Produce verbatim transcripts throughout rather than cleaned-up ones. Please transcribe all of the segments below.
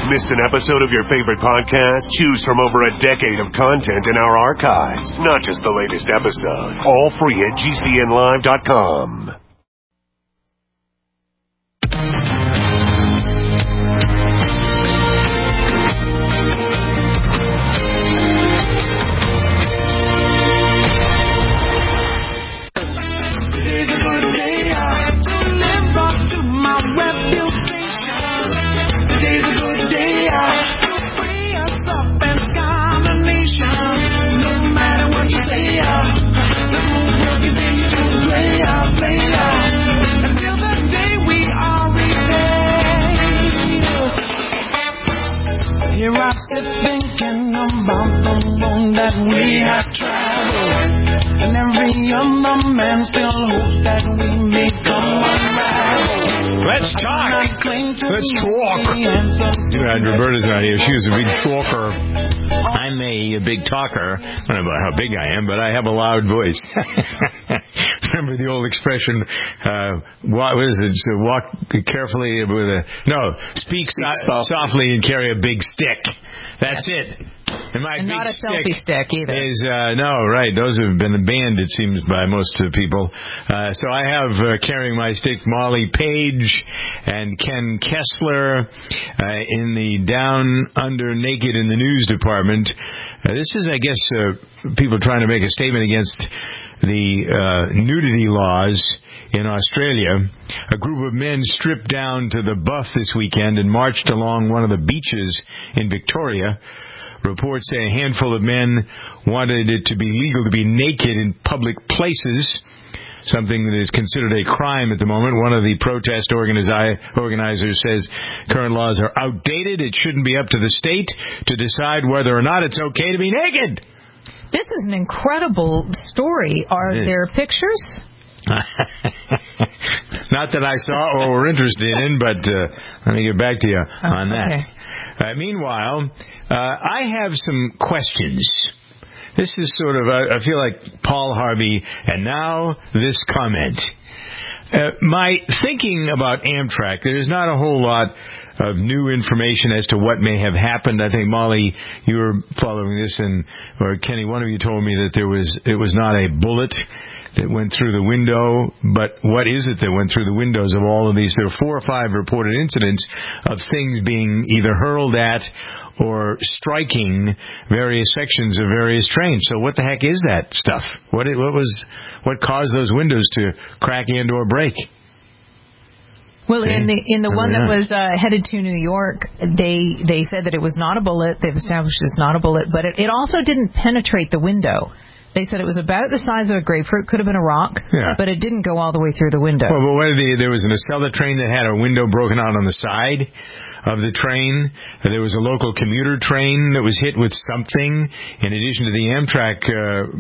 Missed an episode of your favorite podcast? Choose from over a decade of content in our archives, not just the latest episode. All free at G C N live dot com. Thinking about the road that we have traveled, and every other man still hopes that we become unraveled. Let's talk. Let's talk. Too bad Roberta's not here. She was a big talker. I'm a, a big talker. I don't know about how big I am, but I have a loud voice. Remember the old expression, uh, what, what is it? So walk carefully with a... No, speak, speak so- softly and carry a big stick. That's it. And, my and big not a stick selfie stick either. Is, uh, no, right. Those have been banned, it seems, by most uh, people. Uh, so I have uh, carrying my stick Molly Page and Ken Kessler uh, in the Down Under Naked in the News department. Uh, this is, I guess, uh, people trying to make a statement against the uh, nudity laws in Australia. A group of men stripped down to the buff this weekend and marched along one of the beaches in Victoria. Reports say a handful of men wanted it to be legal to be naked in public places, something that is considered a crime at the moment. One of the protest organizi- organizers says current laws are outdated. It shouldn't be up to the state to decide whether or not it's okay to be naked. This is an incredible story. Are there pictures? Not that I saw or were interested in, but uh, let me get back to you oh, on that. Okay. Uh, meanwhile, uh, I have some questions. This is sort of, I, I feel like Paul Harvey, and now this comment. Uh, my thinking about Amtrak, there's not a whole lot of new information as to what may have happened. I think, Molly, you were following this, and or Kenny, one of you told me that there was it was not a bullet that went through the window, but what is it that went through the windows of all of these? There are four or five reported incidents of things being either hurled at or striking various sections of various trains. So what the heck is that stuff? What what was what caused those windows to crack and or break? Well, in the in the one that was uh, headed to New York, they they said that it was not a bullet. They've established it's not a bullet, but it, it also didn't penetrate the window. They said it was about the size of a grapefruit, could have been a rock, yeah. But it didn't go all the way through the window. Well, but what the, there was an Acela train that had a window broken out on the side of the train. There was a local commuter train that was hit with something, in addition to the Amtrak uh, uh,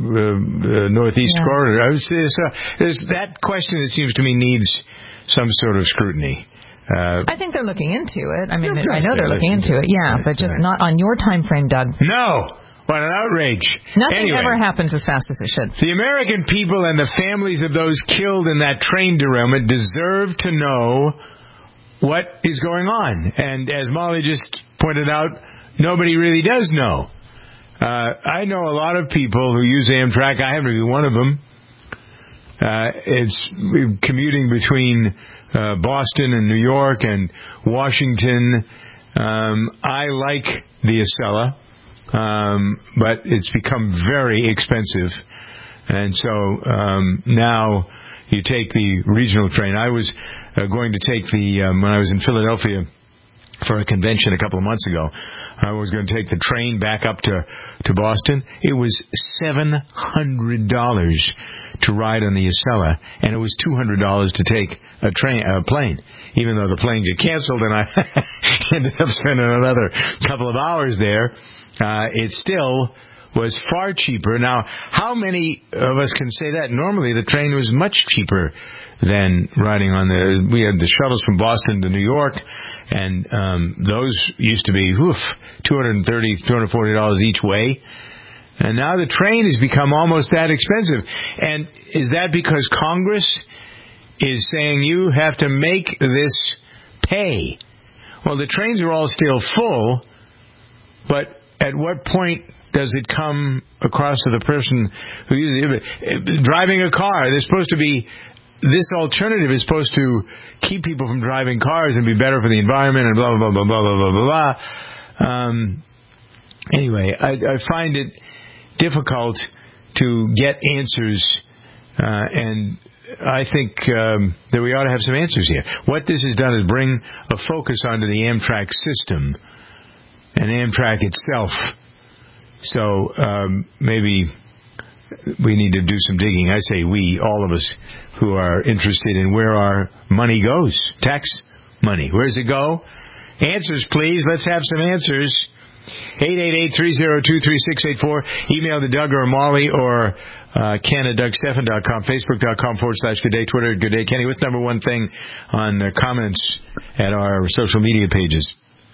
uh, Northeast yeah. corridor. I would say so, there's that question, it seems to me, needs some sort of scrutiny. Uh, I think they're looking into it. I mean, I know they're looking into it, yeah, but just not on your time frame, Doug. No! What an outrage. Nothing anyway, ever happens as fast as it should. The American people and the families of those killed in that train derailment deserve to know what is going on. And as Molly just pointed out, nobody really does know. Uh, I know a lot of people who use Amtrak. I happen to be one of them. Uh, it's commuting between uh, Boston and New York and Washington. Um, I like the Acela. Um, but it's become very expensive. And so um, now you take the regional train. I was uh, going to take the, um, when I was in Philadelphia for a convention a couple of months ago, I was going to take the train back up to, to Boston. It was seven hundred dollars to ride on the Acela, and it was two hundred dollars to take a train, a plane. Even though the plane got canceled and I ended up spending another couple of hours there, uh, it still was far cheaper. Now, how many of us can say that? Normally, the train was much cheaper than riding on the... We had the shuttles from Boston to New York, and um, those used to be, woof, two hundred thirty dollars, two hundred forty dollars each way. And now the train has become almost that expensive. And is that because Congress is saying you have to make this pay? Well, the trains are all still full, but at what point does it come across to the person who uses it? Driving a car, they're supposed to be, this alternative is supposed to keep people from driving cars and be better for the environment and blah, blah, blah, blah, blah, blah, blah, blah. Um, anyway, I, I find it difficult to get answers, uh, and I think um, that we ought to have some answers here. What this has done is bring a focus onto the Amtrak system and Amtrak itself. So um, maybe we need to do some digging. I say we, all of us who are interested in where our money goes. Tax money. Where does it go? Answers, please. Let's have some answers. eight eight eight, three oh two, three six eight four. Email to Doug or Molly or uh, Ken at Doug Stephan dot com. Facebook.com forward slash Good Day. Twitter at Good Day. Kenny, what's number one thing on uh, comments at our social media pages?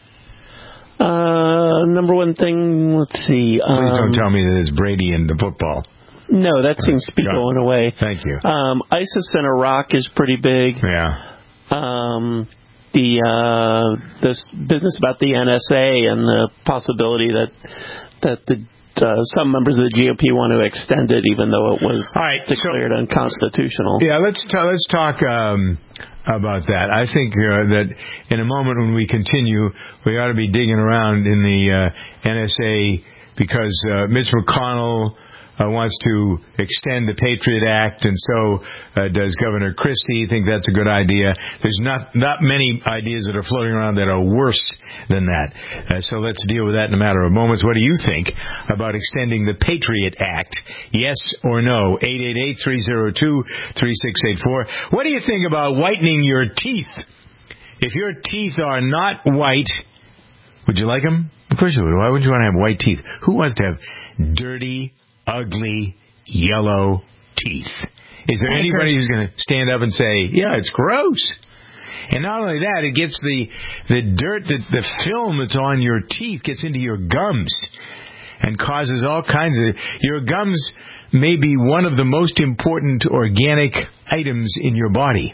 Uh, number one thing, let's see. Please um, don't tell me that it's Brady and the football. No, that seems to be Go. going away. Thank you. Um, ISIS in Iraq is pretty big. Yeah. Um, the uh, this business about the N S A and the possibility that that the uh, some members of the G O P want to extend it, even though it was All right, declared so, unconstitutional. Yeah, let's t- let's talk um, about that. I think uh, that in a moment when we continue, we ought to be digging around in the uh, N S A because uh, Mitch McConnell Uh, wants to extend the Patriot Act, and so uh, does Governor Christie. Think that's a good idea. There's not not many ideas that are floating around that are worse than that. Uh, so let's deal with that in a matter of moments. What do you think about extending the Patriot Act? Yes or no? eight eight eight, three oh two, three six eight four. What do you think about whitening your teeth? If your teeth are not white, would you like them? Of course you would. Why would you want to have white teeth? Who wants to have dirty, ugly, yellow teeth? Is there anybody who's going to stand up and say, yeah, it's gross? And not only that, it gets the the dirt, the, the film that's on your teeth gets into your gums and causes all kinds of... Your gums may be one of the most important organic items in your body.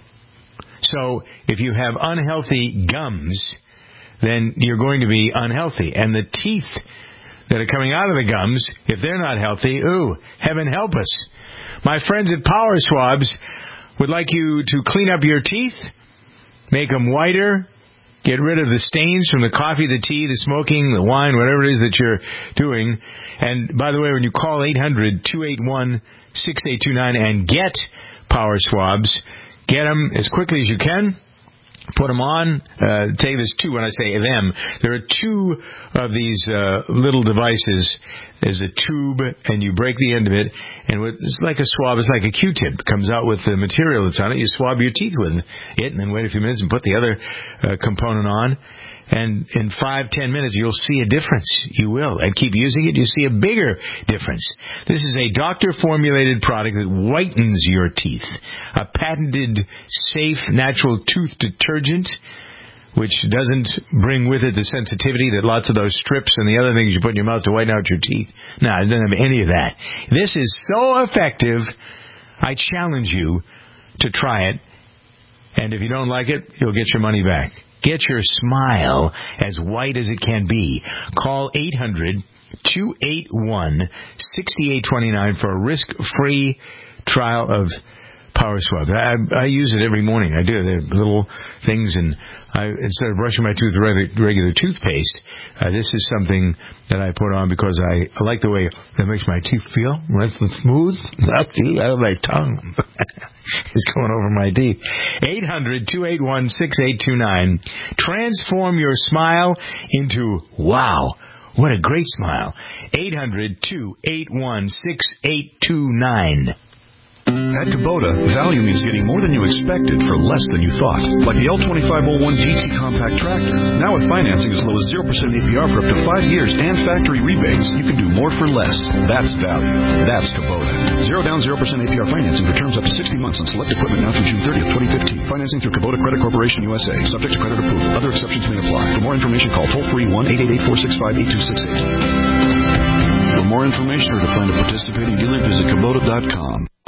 So if you have unhealthy gums, then you're going to be unhealthy. And the teeth that are coming out of the gums, if they're not healthy, ooh, heaven help us. My friends at Power Swabs would like you to clean up your teeth, make them whiter, get rid of the stains from the coffee, the tea, the smoking, the wine, whatever it is that you're doing. And by the way, when you call eight hundred, two eight one, six eight two nine and get Power Swabs, get them as quickly as you can. Put them on. Uh, take this two when I say them. There are two of these uh, little devices. There's a tube, and you break the end of it, and with, it's like a swab. It's like a Q-tip. It comes out with the material that's on it. You swab your teeth with it, and then wait a few minutes and put the other uh, component on. And in five, ten minutes, you'll see a difference. You will. And keep using it, you see a bigger difference. This is a doctor-formulated product that whitens your teeth. A patented, safe, natural tooth detergent, which doesn't bring with it the sensitivity that lots of those strips and the other things you put in your mouth to whiten out your teeth. No, it doesn't have any of that. This is so effective, I challenge you to try it. And if you don't like it, you'll get your money back. Get your smile as white as it can be. Call eight hundred, two eight one, six eight two nine for a risk-free trial of Power Swab. I, I use it every morning. I do the little things, and I, instead of brushing my teeth with regular, regular toothpaste, uh, this is something that I put on because I, I like the way it makes my teeth feel nice and smooth. See, I have my tongue. It's going over my teeth. eight hundred, two eight one, six eight two nine. Transform your smile into wow. What a great smile. eight hundred, two eight one, six eight two nine. At Kubota, value means getting more than you expected for less than you thought. Like the L twenty-five oh one G T Compact Tractor. Now with financing as low as zero percent A P R for up to five years and factory rebates, you can do more for less. That's value. That's Kubota. Zero down, zero percent A P R financing for terms up to sixty months on select equipment now through June thirtieth, twenty fifteen. Financing through Kubota Credit Corporation U S A. Subject to credit approval. Other exceptions may apply. For more information, call toll-free one eight eight eight, four six five, eight two six eight. For more information or to find a participating dealer, visit Kubota dot com.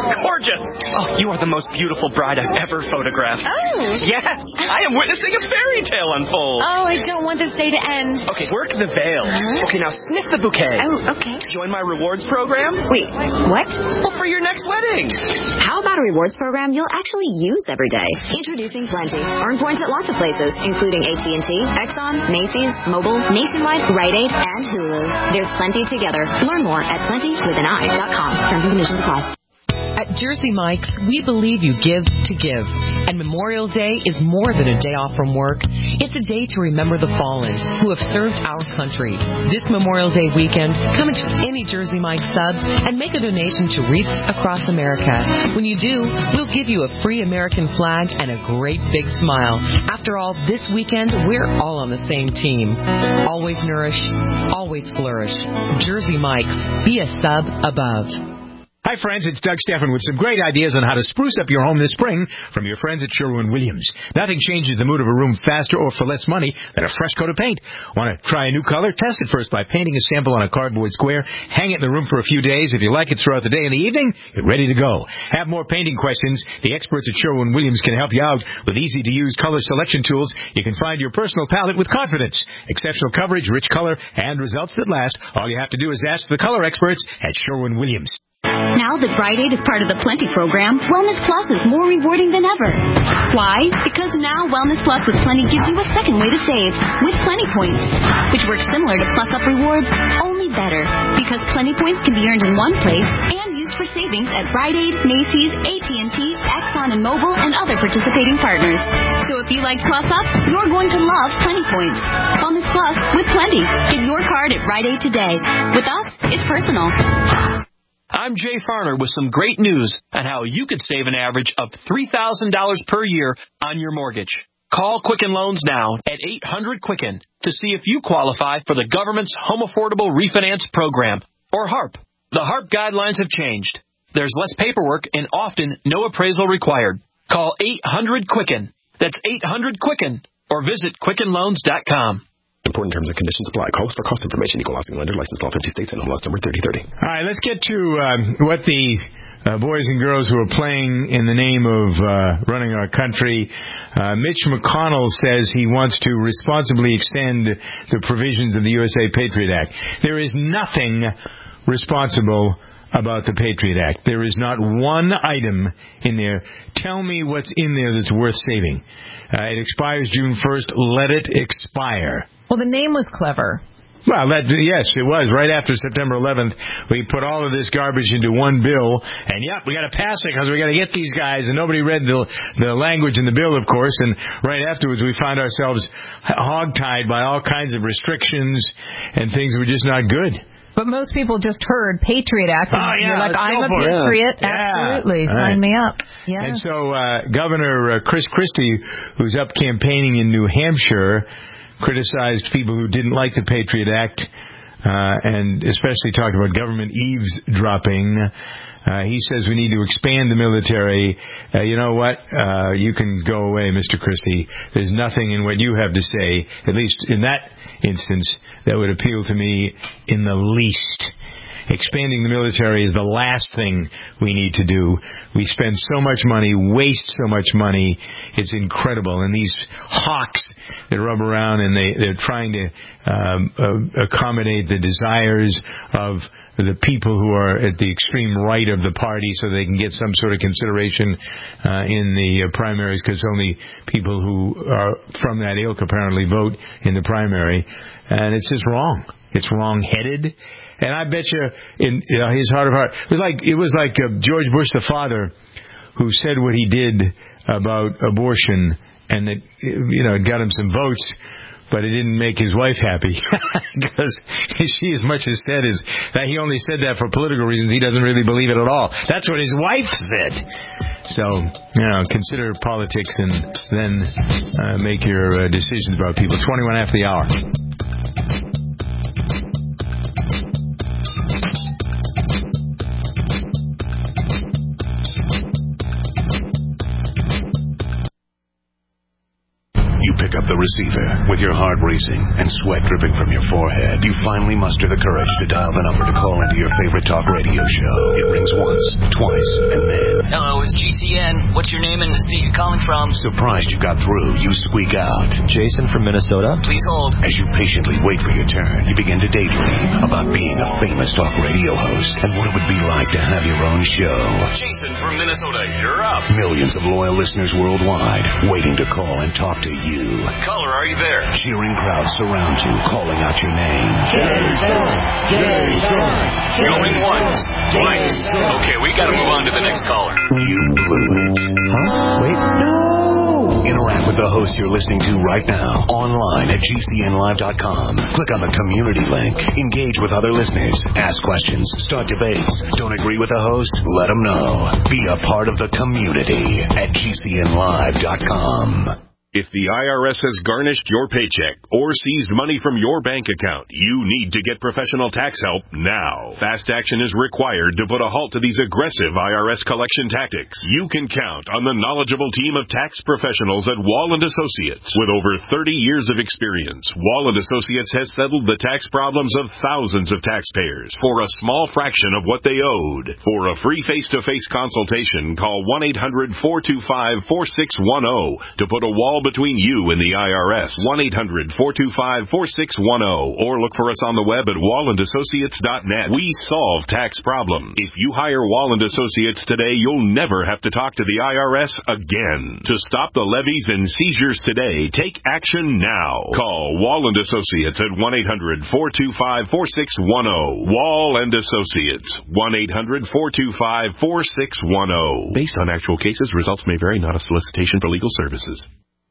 gorgeous. Oh, you are the most beautiful bride I've ever photographed. Oh. Yes, I am witnessing a fairy tale unfold. Oh, I don't want this day to end. Okay, work the veil. Uh-huh. Okay, now sniff the bouquet. Oh, okay. Join my rewards program. Wait, what? Well, for your next wedding. How about a rewards program you'll actually use every day? Introducing Plenty. Earn points at lots of places, including A T and T, Exxon, Macy's, Mobile, Nationwide, Rite Aid, and Hulu. There's plenty together. Learn more at plenty with an eye dot com. Terms and conditions apply. At Jersey Mike's, we believe you give to give. And Memorial Day is more than a day off from work. It's a day to remember the fallen who have served our country. This Memorial Day weekend, come into any Jersey Mike's sub and make a donation to Wreaths Across America. When you do, we'll give you a free American flag and a great big smile. After all, this weekend, we're all on the same team. Always nourish, always flourish. Jersey Mike's. Be a sub above. Hi, friends. It's Doug Steffen with some great ideas on how to spruce up your home this spring from your friends at Sherwin-Williams. Nothing changes the mood of a room faster or for less money than a fresh coat of paint. Want to try a new color? Test it first by painting a sample on a cardboard square. Hang it in the room for a few days. If you like it throughout the day and the evening, you're ready to go. Have more painting questions? The experts at Sherwin-Williams can help you out with easy-to-use color selection tools. You can find your personal palette with confidence. Exceptional coverage, rich color, and results that last. All you have to do is ask the color experts at Sherwin-Williams. Now that Rite Aid is part of the Plenty program, Wellness Plus is more rewarding than ever. Why? Because now Wellness Plus with Plenty gives you a second way to save with Plenty Points, which works similar to Plus Up Rewards, only better. Because Plenty Points can be earned in one place and used for savings at Rite Aid, Macy's, A T and T, Exxon and Mobile, and other participating partners. So if you like Plus Up, you're going to love Plenty Points. Wellness Plus with Plenty. Get your card at Rite Aid today. With us, it's personal. I'm Jay Farner with some great news on how you could save an average of three thousand dollars per year on your mortgage. Call Quicken Loans now at eight hundred Quicken to see if you qualify for the government's Home Affordable Refinance Program, or HARP. The HARP guidelines have changed. There's less paperwork and often no appraisal required. Call eight hundred Quicken. That's eight hundred Quicken, or visit Quicken Loans dot com. Important terms and conditions apply. Call us for cost information. Equal housing lender. Licensed all fifty states and home loss number thirty thirty. All right, let's get to um, what the uh, boys and girls who are playing in the name of uh, running our country. Uh, Mitch McConnell says he wants to responsibly extend the provisions of the U S A Patriot Act. There is nothing responsible about the Patriot Act. There is not one item in there. Tell me what's in there that's worth saving. Uh, it expires June first. Let it expire. Well, the name was clever. Well, that, yes, it was. Right after September eleventh, we put all of this garbage into one bill, and yep, we got to pass it because we got to get these guys, and nobody read the the language in the bill, of course, and right afterwards we found ourselves hogtied by all kinds of restrictions and things that were just not good. But most people just heard Patriot Act, and oh, yeah, you're like, I'm a it. patriot. Yeah. Absolutely. Yeah. Sign right. me up. Yeah. And so uh, Governor uh, Chris Christie, who's up campaigning in New Hampshire, criticized people who didn't like the Patriot Act, uh, and especially talked about government eavesdropping. Uh, he says we need to expand the military. Uh, you know what? Uh, you can go away, Mister Christie. There's nothing in what you have to say, at least in that instance, that would appeal to me in the least. Expanding the military is the last thing we need to do. We spend so much money, waste so much money. It's incredible. And these hawks that rub around and they, they're trying to um, uh, accommodate the desires of the people who are at the extreme right of the party so they can get some sort of consideration uh, in the uh, primaries, because only people who are from that ilk apparently vote in the primary. And it's just wrong. It's wrong-headed. And I bet you, in you know, his heart of heart, it was like it was like uh, George Bush the father, who said what he did about abortion, and that you know it got him some votes, but it didn't make his wife happy because she, as much as said is that he only said that for political reasons. He doesn't really believe it at all. That's what his wife said. So you know, consider politics and then uh, make your uh, decisions about people. Twenty-one after the hour. Pick up the receiver. With your heart racing and sweat dripping from your forehead, you finally muster the courage to dial the number to call into your favorite talk radio show. It rings once, twice, and then... Hello, it's G C N. What's your name and the state you're calling from? Surprised you got through, you squeak out. Jason from Minnesota. Please hold. As you patiently wait for your turn, you begin to daydream about being a famous talk radio host and what it would be like to have your own show. Jason from Minnesota, you're up. Millions of loyal listeners worldwide waiting to call and talk to you. Caller, are you there? Cheering crowds surround you, calling out your name. Jason! Jason! Going once, twice. Okay, we gotta move on to the next caller. You blew it. Huh? Wait. No! Interact with the host you're listening to right now. Online at G C N live dot com. Click on the community link. Engage with other listeners. Ask questions. Start debates. Don't agree with the host? Let them know. Be a part of the community at G C N live dot com. If the I R S has garnished your paycheck or seized money from your bank account, you need to get professional tax help now. Fast action is required to put a halt to these aggressive I R S collection tactics. You can count on the knowledgeable team of tax professionals at Wall and Associates. With over thirty years of experience, Wall and Associates has settled the tax problems of thousands of taxpayers for a small fraction of what they owed. For a free face-to-face consultation, call one eight hundred four two five four six one zero to put a wall between you and the I R S. one eight hundred four two five four six one zero or look for us on the web at wall and associates dot net. We solve tax problems. If you hire Wall and Associates today, you'll never have to talk to the I R S again. To stop the levies and seizures today, take action now. Call Wall and Associates at one eight hundred four two five four six one zero. Wall and Associates, one eight hundred four two five four six one zero. Based on actual cases, results may vary, not a solicitation for legal services.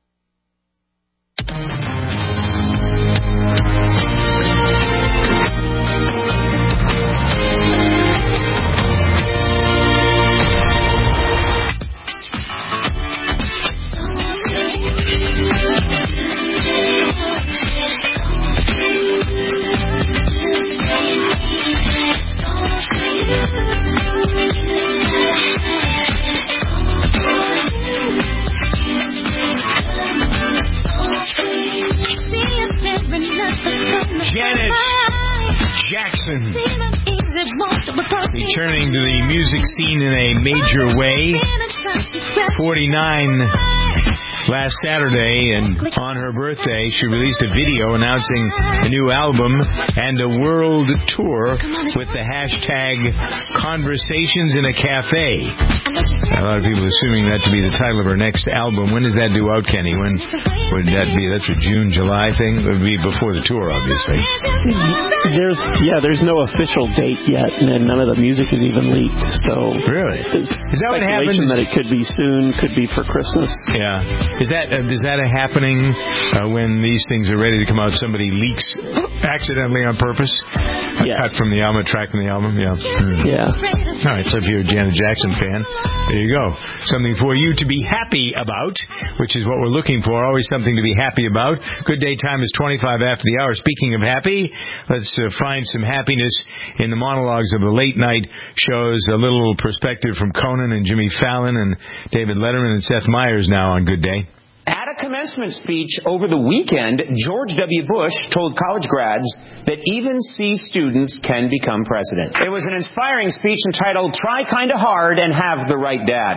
Janet Jackson returning to the music scene in a major way. forty-nine last Saturday, and on her birthday, she released a video announcing a new album and a world tour with the hashtag Conversations in a Cafe. A lot of people assuming that to be the title of her next album. When does that due out, Kenny? When would that be? That's a June, July thing? It would be before the tour, obviously. There's yeah, there's no official date yet, and none of the music is even leaked. So really, is that what happens? That it could be soon, could be for Christmas. Yeah, is that uh, is that a happening uh, when these things are ready to come out? Somebody leaks accidentally on purpose, a yes. cut from the album, a track from the album. Yeah, mm. yeah. All right, so if you're a Janet Jackson fan, there you go. Something for you to be happy about, which is what we're looking for. Always something to be happy about. Good day time is twenty-five after the hour. Speaking of happy, let's uh, find some happiness in the monologues of the late night shows. A little perspective from Conan and Jimmy Fallon and David Letterman and Seth Meyers now on Good Day. At a commencement speech over the weekend, George W. Bush told college grads that even C students can become president. It was an inspiring speech entitled, "Try Kinda Hard and Have the Right Dad."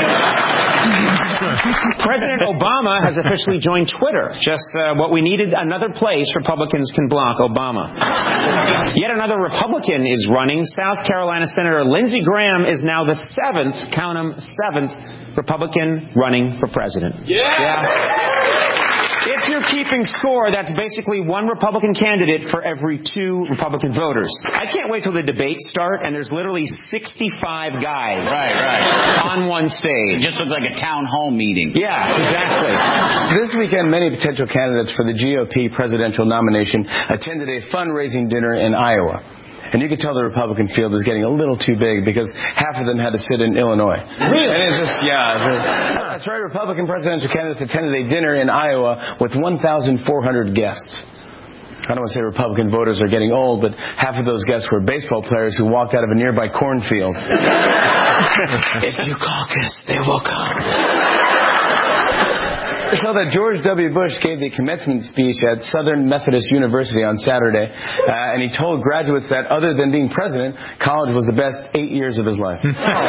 President Obama has officially joined Twitter. Just uh, what we needed, another place Republicans can block Obama. Yet another Republican is running. South Carolina Senator Lindsey Graham is now the seventh, count 'em, seventh Republican running for president. Yeah! yeah. If you're keeping score, that's basically one Republican candidate for every two Republican voters. I can't wait till the debates start, and there's literally sixty-five guys right, right. on one stage. It just looks like a town hall meeting. Yeah, exactly. This weekend, many potential candidates for the G O P presidential nomination attended a fundraising dinner in Iowa. And you could tell the Republican field is getting a little too big because half of them had to sit in Illinois. Really? And it's just, yeah. That's right. Republican presidential candidates attended a dinner in Iowa with one thousand four hundred guests. I don't want to say Republican voters are getting old, but half of those guests were baseball players who walked out of a nearby cornfield. If you caucus, they will come. I saw that George W. Bush gave the commencement speech at Southern Methodist University on Saturday, uh, and he told graduates that other than being president, college was the best eight years of his life.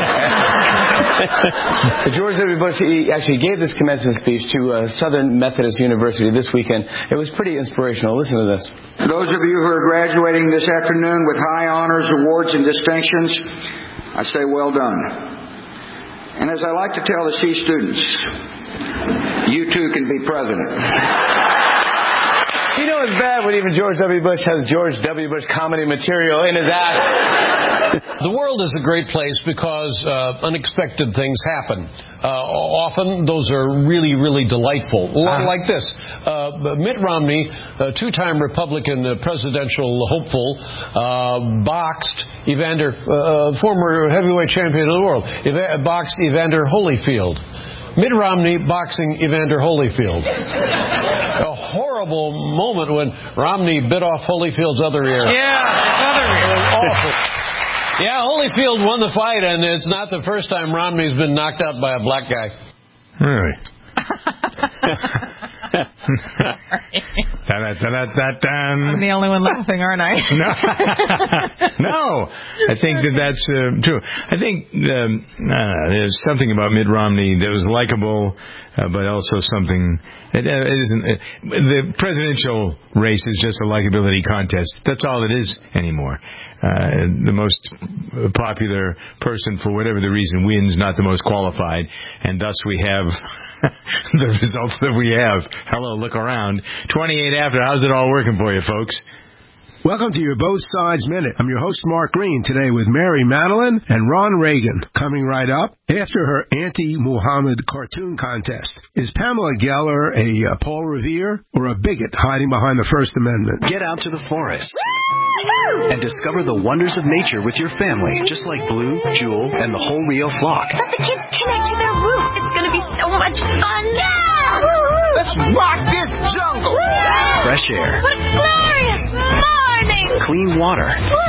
George W. Bush he actually gave this commencement speech to uh, Southern Methodist University this weekend. It was pretty inspirational. Listen to this. Those of you who are graduating this afternoon with high honors, awards, and distinctions, I say well done. And as I like to tell the C students, you too can be president. You know it's bad when even George W. Bush has George W. Bush comedy material in his act. The world is a great place because uh, unexpected things happen. Uh, often those are really, really delightful. Uh-huh. Like this. Uh, Mitt Romney, a two-time Republican uh, presidential hopeful, uh, boxed Evander, uh, former heavyweight champion of the world, Eva- boxed Evander Holyfield. Mitt Romney boxing Evander Holyfield. A horrible moment when Romney bit off Holyfield's other ear. Yeah, other ear. It was awful. Yeah, Holyfield won the fight, and it's not the first time Romney's been knocked out by a black guy. Really? I'm the only one laughing, aren't I? No. No. I think that that's uh, true. I think um, uh, there's something about Mitt Romney that was likable, uh, but also something. It, uh, it isn't. Uh, the presidential race is just a likability contest. That's all it is anymore. Uh, the most popular person, for whatever the reason, wins, not the most qualified, and thus we have the results that we have. Hello, look around. twenty-eight after. How's it all working for you, folks? Welcome to your Both Sides Minute. I'm your host, Mark Green, today with Mary Madeline and Ron Reagan. Coming right up, after her anti-Muhammad cartoon contest, is Pamela Geller a uh, Paul Revere or a bigot hiding behind the First Amendment? Get out to the forest and discover the wonders of nature with your family, just like Blue, Jewel, and the whole Rio flock. Let the kids connect to their roots. It's going to be so much fun. Yeah! Let's rock this jungle. Fresh air. What a glorious morning. Clean water.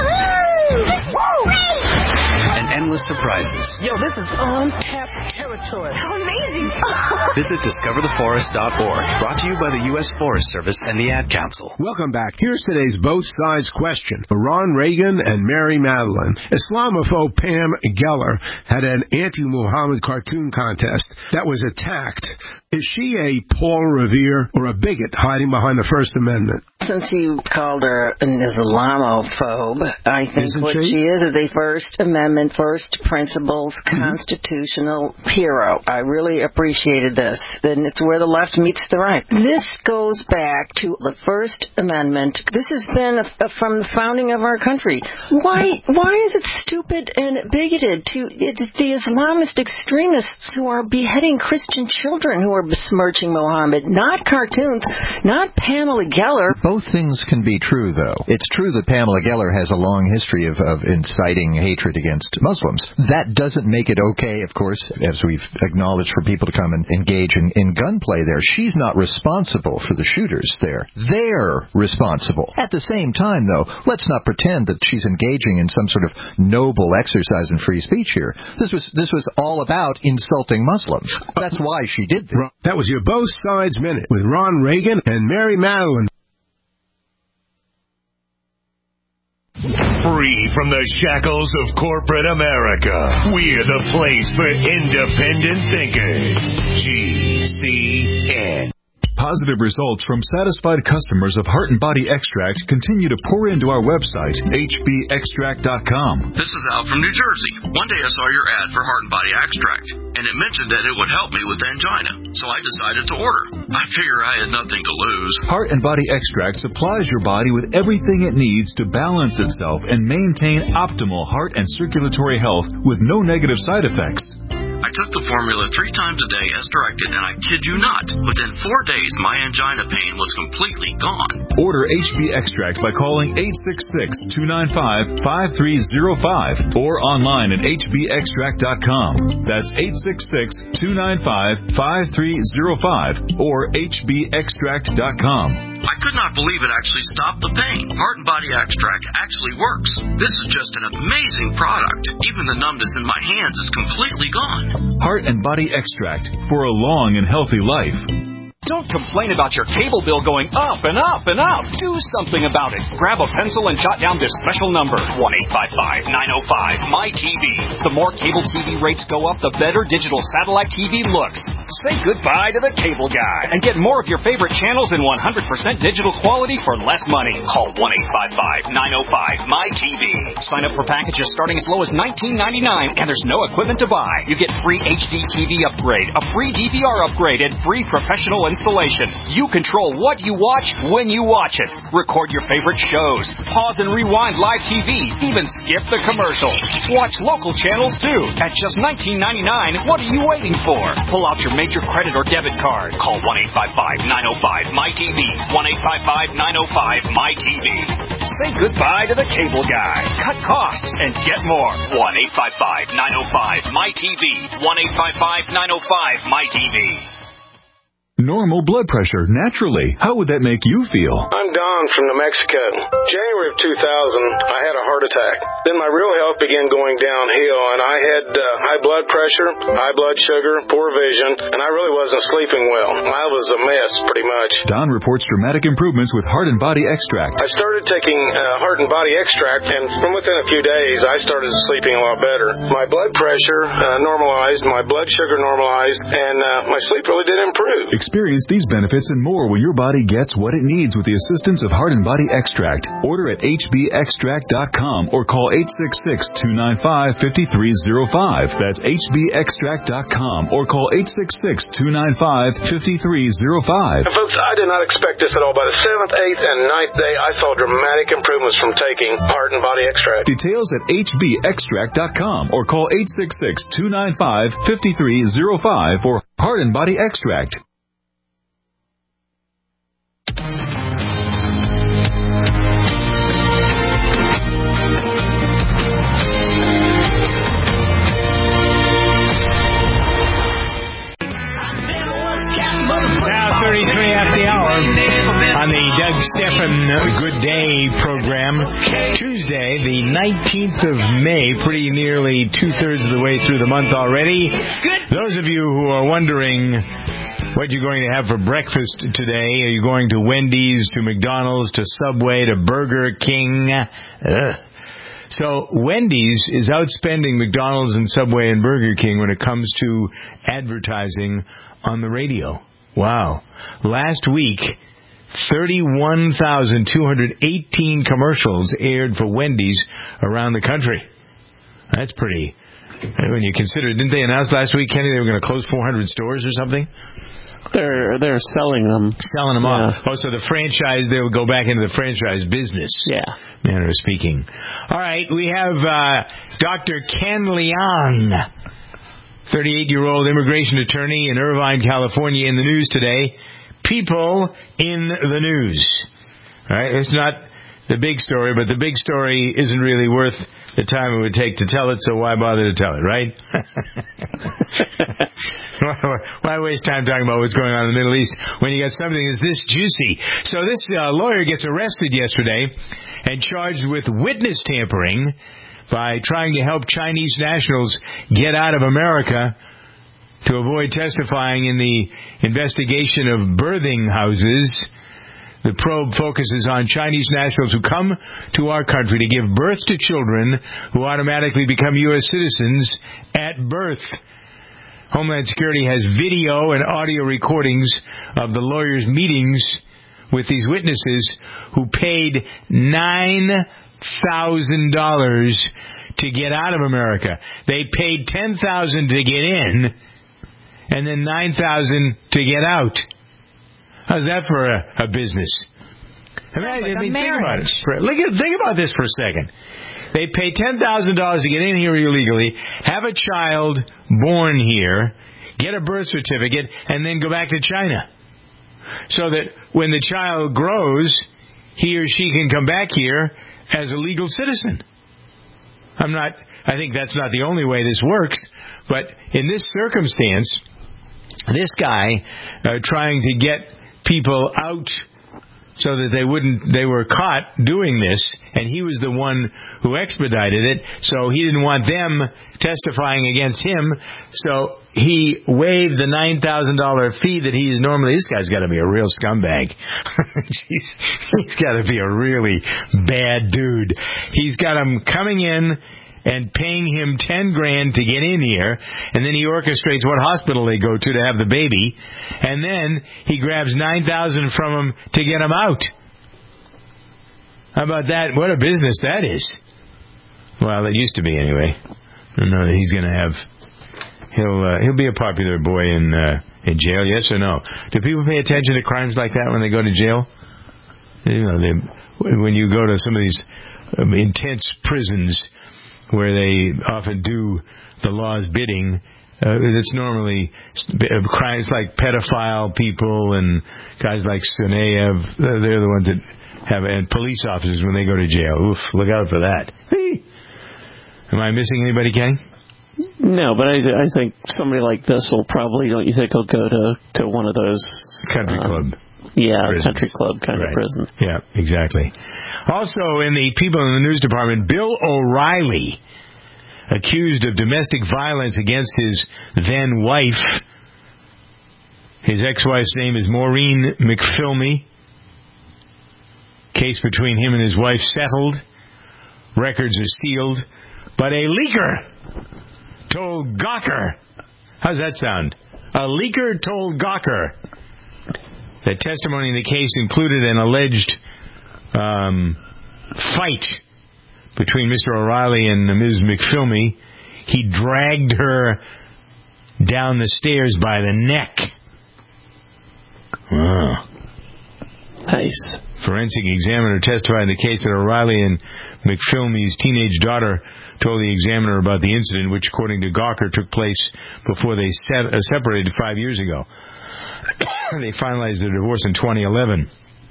Woohoo! And endless surprises. Yo, this is untapped territory. How amazing. Visit discover the forest dot org. Brought to you by the U S Forest Service and the Ad Council. Welcome back. Here's today's Both Sides question for Ron Reagan and Mary Madeline. Islamophobe Pam Geller had an anti-Muhammad cartoon contest that was attacked. Is she a Paul Revere or a bigot hiding behind the First Amendment? Since you called her an Islamophobe, I think Isn't what she? she is is a First Amendment, First Principles, mm-hmm. constitutional hero. I really appreciated this. And it's where the left meets the right. This goes back to the First Amendment. This has been a, a, from the founding of our country. Why Why is it stupid and bigoted to it's the Islamist extremists who are beheading Christian children who are besmirching Mohammed, not cartoons, not Pamela Geller. Both things can be true, though. It's true that Pamela Geller has a long history of, of inciting hatred against Muslims. That doesn't make it okay, of course, as we've acknowledged, for people to come and engage in, in gunplay there. She's not responsible for the shooters there. They're responsible. At the same time, though, let's not pretend that she's engaging in some sort of noble exercise in free speech here. This was this was all about insulting Muslims. That's why she did this. That was your Both Sides Minute with Ron Reagan and Mary Madeline. Free from the shackles of corporate America, we're the place for independent thinkers. G C N. Positive results from satisfied customers of Heart and Body Extract continue to pour into our website, H B extract dot com. This is Al from New Jersey. One day I saw your ad for Heart and Body Extract, and it mentioned that it would help me with angina, so I decided to order. I figure I had nothing to lose. Heart and Body Extract supplies your body with everything it needs to balance itself and maintain optimal heart and circulatory health with no negative side effects. I took the formula three times a day as directed, and I kid you not, within four days my angina pain was completely gone. Order H B Extract by calling eight six six, two nine five, five three zero five or online at H B extract dot com. That's eight six six, two nine five, five three zero five or H B extract dot com. I could not believe it actually stopped the pain. Heart and Body Extract actually works. This is just an amazing product. Even the numbness in my hands is completely gone. Heart and Body Extract for a long and healthy life. Don't complain about your cable bill going up and up and up. Do something about it. Grab a pencil and jot down this special number, one eight five five, nine oh five, M Y T V. The more cable T V rates go up, the better digital satellite T V looks. Say goodbye to the cable guy and get more of your favorite channels in one hundred percent digital quality for less money. Call one eight five five, nine oh five, M Y T V. Sign up for packages starting as low as nineteen ninety-nine, and there's no equipment to buy. You get free H D T V upgrade, a free D V R upgrade, and free professional installation. You control what you watch when you watch it. Record your favorite shows. Pause and rewind live T V. Even skip the commercials. Watch local channels too. At just nineteen ninety-nine, what are you waiting for? Pull out your major credit or debit card. Call one eight five five, nine oh five, M Y T V. one eight five five, nine oh five, M Y T V. Say goodbye to the cable guy. Cut costs and get more. one eight five five, nine oh five, M Y T V. one eight five five, nine oh five, M Y T V. Normal blood pressure, naturally. How would that make you feel? I'm Don from New Mexico. January of two thousand, I had a heart attack. Then my real health began going downhill, and I had uh, high blood pressure, high blood sugar, poor vision, and I really wasn't sleeping well. I was a mess, pretty much. Don reports dramatic improvements with Heart and Body Extract. I started taking uh, Heart and Body Extract, and from within a few days, I started sleeping a lot better. My blood pressure uh, normalized, my blood sugar normalized, and uh, my sleep really did improve. Experience these benefits and more when your body gets what it needs with the assistance of Heart and Body Extract. Order at H B extract dot com or call eight six six, two nine five, five three zero five. That's H B extract dot com or call eight six six, two nine five, five three zero five. And folks, I did not expect this at all. By the seventh, eighth, and ninth day, I saw dramatic improvements from taking Heart and Body Extract. Details at H B extract dot com or call eight six six, two nine five, five three zero five for Heart and Body Extract. Now thirty-three after the hour on the Doug Stephan Good Day program. Tuesday, the nineteenth of May, pretty nearly two-thirds of the way through the month already. Those of you who are wondering what you're going to have for breakfast today, are you going to Wendy's, to McDonald's, to Subway, to Burger King? Ugh. So Wendy's is outspending McDonald's and Subway and Burger King when it comes to advertising on the radio. Wow. Last week, thirty-one thousand two hundred eighteen commercials aired for Wendy's around the country. That's pretty. When you consider, didn't they announce last week, Kenny, they were going to close four hundred stores or something? They're they're selling them. Selling them yeah. off. Oh, so the franchise, they will go back into the franchise business. Yeah. Manner of speaking. All right, we have uh, Doctor Ken Leong, thirty-eight-year-old immigration attorney in Irvine, California, in the news today. People in the news. All right, it's not the big story, but the big story isn't really worth the time it would take to tell it, so why bother to tell it, right? Why waste time talking about what's going on in the Middle East when you got something that's this juicy? So this uh, lawyer gets arrested yesterday and charged with witness tampering by trying to help Chinese nationals get out of America to avoid testifying in the investigation of birthing houses. The probe focuses on Chinese nationals who come to our country to give birth to children who automatically become U S citizens at birth. Homeland Security has video and audio recordings of the lawyers' meetings with these witnesses who paid nine thousand dollars to get out of America. They paid ten thousand dollars to get in, and then nine thousand dollars to get out. How's that for a, a business? I mean, like I mean think about it. Look at, think about this for a second. They pay ten thousand dollars to get in here illegally, have a child born here, get a birth certificate, and then go back to China. So that when the child grows, he or she can come back here as a legal citizen. I'm not, I think that's not the only way this works, but in this circumstance, this guy uh, trying to get people out so that they wouldn't, they were caught doing this, and he was the one who expedited it, so he didn't want them testifying against him, so he waived the nine thousand dollars fee that he's normally, this guy's got to be a real scumbag. he's, he's got to be a really bad dude. He's got him coming in and paying him ten grand to get in here, and then he orchestrates what hospital they go to to have the baby, and then he grabs nine thousand from him to get him out. How about that? What a business that is. Well, it used to be anyway. I don't know that he's going to have. He'll uh, he'll be a popular boy in uh, in jail. Yes or no? Do people pay attention to crimes like that when they go to jail? You know, they, when you go to some of these um, intense prisons, where they often do the law's bidding, uh, it's normally crimes like pedophile people and guys like Suneyev. They're the ones that have, and police officers when they go to jail. Oof, look out for that. Am I missing anybody, Kenny? No, but I, I think somebody like this will probably, don't you think, will go to, to one of those... Country um, club. Yeah, prisons. country club kind right. of prison. Yeah, exactly. Also, in the people in the news department, Bill O'Reilly, accused of domestic violence against his then wife. His ex-wife's name is Maureen McPhilmy. Case between him and his wife settled. Records are sealed. But a leaker told Gawker, how's that sound? A leaker told Gawker that testimony in the case included an alleged um, fight between Mister O'Reilly and Miz McPhilmy. He dragged her down the stairs by the neck. Oh. Nice. Forensic examiner testified in the case that O'Reilly and McPhilmy's teenage daughter told the examiner about the incident, which, according to Gawker, took place before they se- uh, separated five years ago. They finalized their divorce in twenty eleven.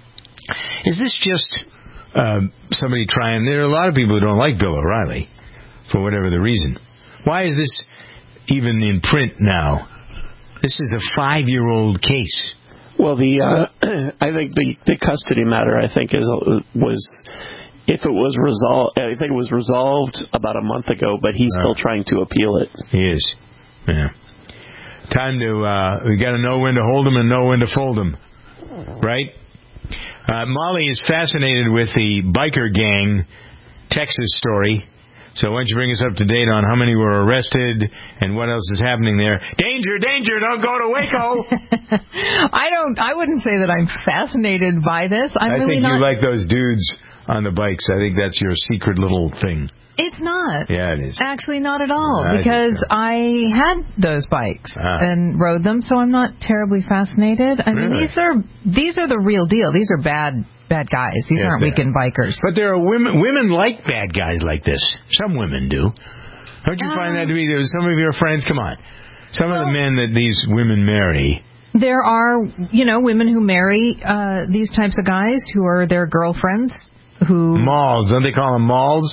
Is this just uh, somebody trying... There are a lot of people who don't like Bill O'Reilly, for whatever the reason. Why is this even in print now? This is a five-year-old case. Well, the uh, I think the, the custody matter, I think, is was... If it was resolved, I think it was resolved about a month ago, but he's still trying to appeal it. He is. Yeah. Time to, uh, we got to know when to hold them and know when to fold them. Right? Uh, Molly is fascinated with the biker gang Texas story. So why don't you bring us up to date on how many were arrested and what else is happening there? Danger, danger, don't go to Waco! I don't, I wouldn't say that I'm fascinated by this. I'm I really think not... you like those dudes on the bikes. I think that's your secret little thing. It's not. Yeah, it is. Actually, not at all. I because so. I had those bikes ah. and rode them, so I'm not terribly fascinated. I really? mean, these are these are the real deal. These are bad bad guys. These yes, aren't weekend bikers. But there are women. Women like bad guys like this. Some women do. Don't you um, find that to be? There's some of your friends. Come on. Some well, of the men that these women marry. There are, you know, women who marry uh, these types of guys who are their girlfriends. Who Malls. Don't they call them malls?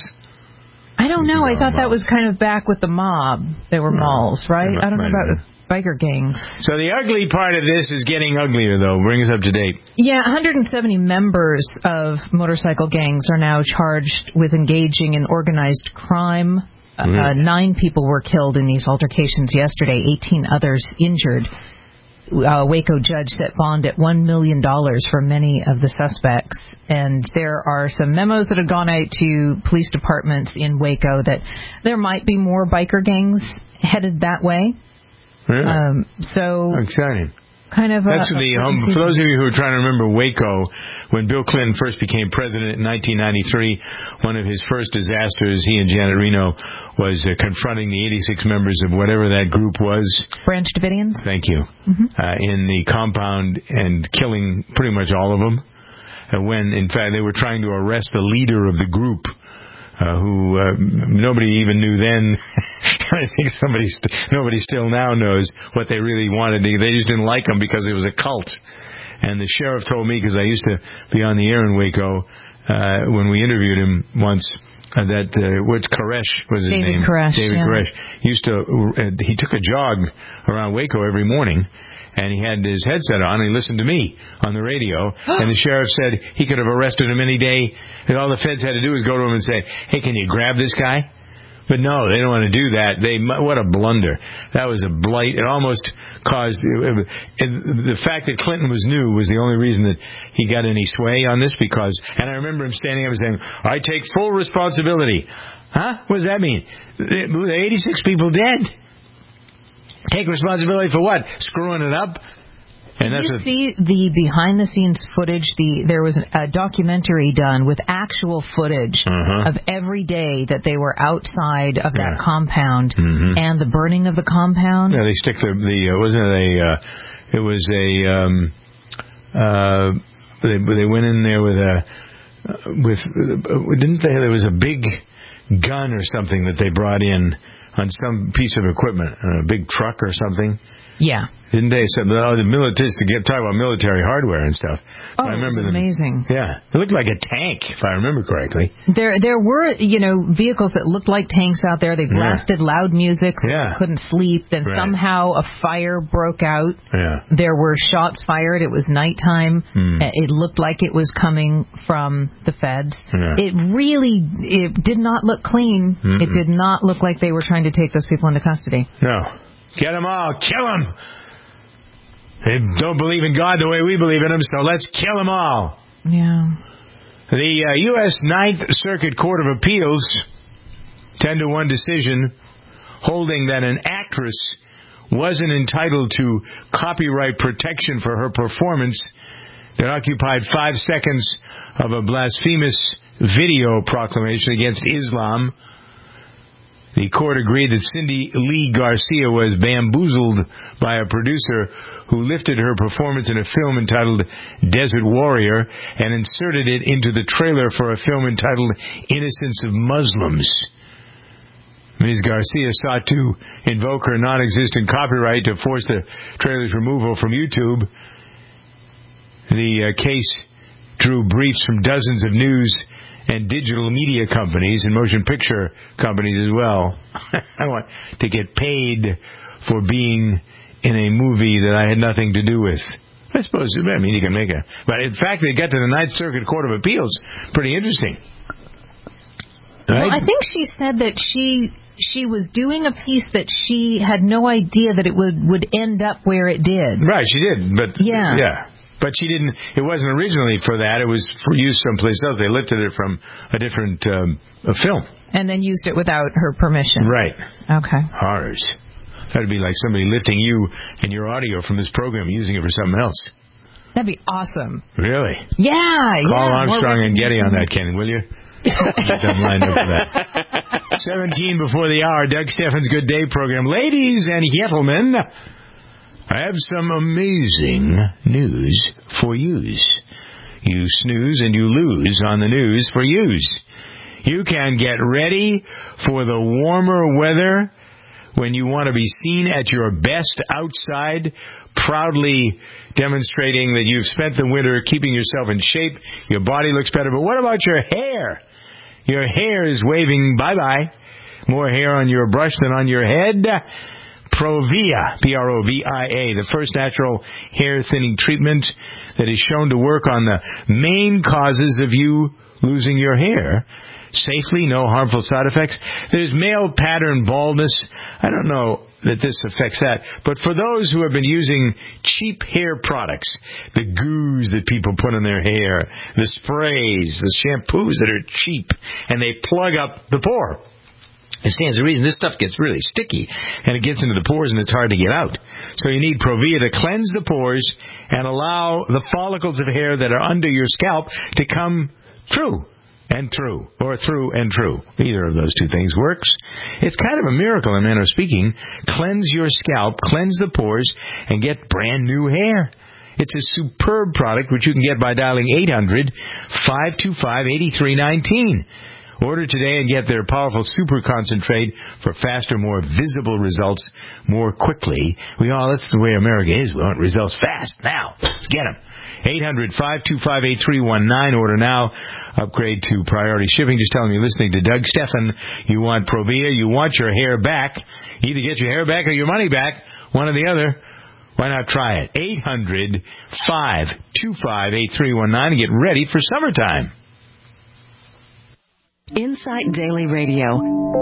I don't know. I thought that was kind of back with the mob. They were malls, right? I don't know about biker gangs. So the ugly part of this is getting uglier, though. Bring us up to date. Yeah, one hundred seventy members of motorcycle gangs are now charged with engaging in organized crime. Mm. Uh, nine people were killed in these altercations yesterday, eighteen others injured. A Waco judge set bond at one million dollars for many of the suspects. And there are some memos that have gone out to police departments in Waco that there might be more biker gangs headed that way. Really? Um, so exciting. Kind of That's a, the a um, for those of you who are trying to remember Waco, when Bill Clinton first became president in nineteen ninety-three, one of his first disasters, he and Janet Reno, was uh, confronting the eighty-six members of whatever that group was. Branch Davidians. Thank you. Mm-hmm. Uh, in the compound and killing pretty much all of them. Uh, when, in fact, they were trying to arrest the leader of the group. Uh, who uh, nobody even knew then. I think somebody, st- nobody still now knows what they really wanted. They just didn't like him because it was a cult. And the sheriff told me, because I used to be on the air in Waco, uh, when we interviewed him once, uh, that uh, what Koresh was his David name. Koresh, David yeah. Koresh used to. Uh, he took a jog around Waco every morning. and he had his headset on, and he listened to me on the radio, and the sheriff said he could have arrested him any day, and all the feds had to do was go to him and say, hey, can you grab this guy? But no, they don't want to do that. They What a blunder. That was a blight. It almost caused... It, it, the fact that Clinton was new was the only reason that he got any sway on this, because... And I remember him standing up and saying, I take full responsibility. Huh? What does that mean? The eighty-six people dead. Take responsibility for what? Screwing it up? And Did that's you a, see the behind-the-scenes footage? The There was a documentary done with actual footage uh-huh. of every day that they were outside of that yeah. compound mm-hmm. and the burning of the compound. Yeah, they stick the... the uh, wasn't it a... Uh, it was a... Um, uh, they, they went in there with a... Uh, with uh, didn't they... There was a big gun or something that they brought in on some piece of equipment, a big truck or something. Yeah. Didn't they? So, oh, the military, to get talk about military hardware and stuff. Oh, I remember it was them, amazing. Yeah, it looked like a tank, if I remember correctly. There, there were, you know, vehicles that looked like tanks out there. They blasted yeah. loud music, so yeah. they couldn't sleep. Then right. somehow a fire broke out. Yeah. There were shots fired. It was nighttime. Hmm. It looked like it was coming from the feds. Yeah. It really, it did not look clean. Mm-mm. It did not look like they were trying to take those people into custody. No. Get them all. Kill them. They don't believe in God the way we believe in him, so let's kill them all. Yeah. The uh, U S Ninth Circuit Court of Appeals, ten to one decision, holding that an actress wasn't entitled to copyright protection for her performance that occupied five seconds of a blasphemous video proclamation against Islam. The court agreed that Cindy Lee Garcia was bamboozled by a producer who lifted her performance in a film entitled Desert Warrior and inserted it into the trailer for a film entitled Innocence of Muslims. Miz Garcia sought to invoke her non-existent copyright to force the trailer's removal from YouTube. The uh, case drew briefs from dozens of news and digital media companies and motion picture companies as well. I want to get paid for being in a movie that I had nothing to do with. I suppose, I mean, you can make a... But in fact, they got to the Ninth Circuit Court of Appeals. Pretty interesting. Right? Well, I think she said that she she was doing a piece that she had no idea that it would, would end up where it did. Right, she did. But yeah. yeah. But she didn't, it wasn't originally for that. It was for use someplace else. They lifted it from a different um, a film. And then used it without her permission. Right. Okay. Horrors. That would be like somebody lifting you and your audio from this program, using it for something else. That'd be awesome. Really? Yeah. Call yeah, Armstrong and Getty on that, Ken, will you? I'm lined up for that. seventeen before the hour, Doug Steffens' Good Day program. Ladies and gentlemen, I have some amazing news for yous. You snooze and you lose on the news for yous. You can get ready for the warmer weather when you want to be seen at your best outside, proudly demonstrating that you've spent the winter keeping yourself in shape, your body looks better. But what about your hair? Your hair is waving bye-bye. More hair on your brush than on your head. Provia, P R O V I A, the first natural hair thinning treatment that is shown to work on the main causes of you losing your hair safely, no harmful side effects. There's male pattern baldness. I don't know that this affects that, but for those who have been using cheap hair products, the goos that people put in their hair, the sprays, the shampoos that are cheap, and they plug up the pore. It stands to reason this stuff gets really sticky, and it gets into the pores, and it's hard to get out. So you need Provia to cleanse the pores and allow the follicles of hair that are under your scalp to come through and through, or through and through. Either of those two things works. It's kind of a miracle, in a manner of speaking. Cleanse your scalp, cleanse the pores, and get brand new hair. It's a superb product which you can get by dialing eight hundred, five two five, eight three one nine. Order today and get their powerful super concentrate for faster, more visible results more quickly. We all, that's the way America is. We want results fast. Now, let's get them. eight hundred, five two five, eight three one nine. Order now. Upgrade to priority shipping. Just tell them you're listening to Doug Steffen. You want Provia. You want your hair back. Either get your hair back or your money back. One or the other. Why not try it? eight hundred, five two five, eight three one nine and get ready for summertime. Insight Daily Radio.